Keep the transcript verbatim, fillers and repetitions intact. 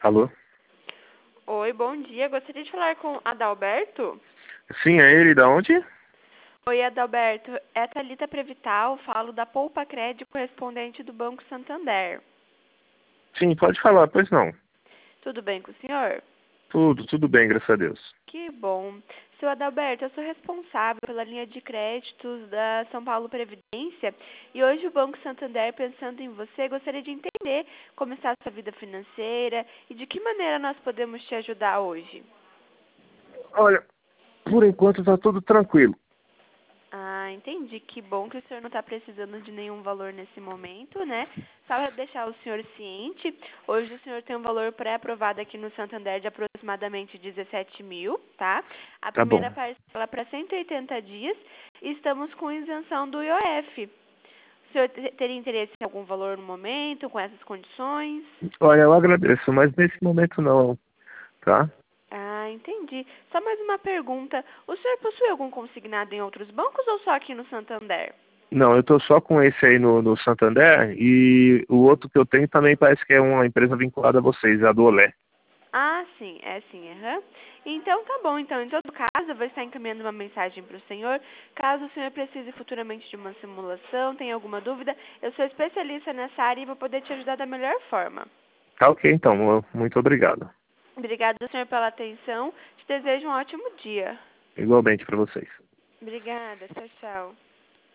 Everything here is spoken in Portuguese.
Alô? Oi, bom dia. Gostaria de falar com Adalberto? Sim, é ele, da onde? Oi, Adalberto. É a Thalita Prevital, falo da Poupa Crédito correspondente do Banco Santander. Sim, pode falar, pois não. Tudo bem com o senhor? Tudo, tudo bem, graças a Deus. Que bom. Seu Adalberto, eu sou responsável pela linha de créditos da São Paulo Previdência e hoje o Banco Santander, pensando em você, gostaria de entender como está a sua vida financeira e de que maneira nós podemos te ajudar hoje. Olha, por enquanto tá tudo tranquilo. Ah, entendi. Que bom que o senhor não está precisando de nenhum valor nesse momento, né? Só para deixar o senhor ciente, hoje o senhor tem um valor pré-aprovado aqui no Santander de aproximadamente dezessete mil, tá? A Tá bom. primeira parcela para cento e oitenta dias e estamos com isenção do I O F. O senhor te- teria interesse em algum valor no momento, com essas condições? Olha, eu agradeço, mas nesse momento não, tá? Ah, entendi. Só mais uma pergunta. O senhor possui algum consignado em outros bancos ou só aqui no Santander? Não, eu tô só com esse aí no, no Santander e o outro que eu tenho também parece que é uma empresa vinculada a vocês, a do Olé. Ah, sim, é sim, aham. Então tá bom, então em todo caso eu vou estar encaminhando uma mensagem para o senhor. Caso o senhor precise futuramente de uma simulação, tenha alguma dúvida, eu sou especialista nessa área e vou poder te ajudar da melhor forma. Tá ok, então. Muito obrigado. Obrigada, senhor, pela atenção. Te desejo um ótimo dia. Igualmente para vocês. Obrigada, tchau, tchau.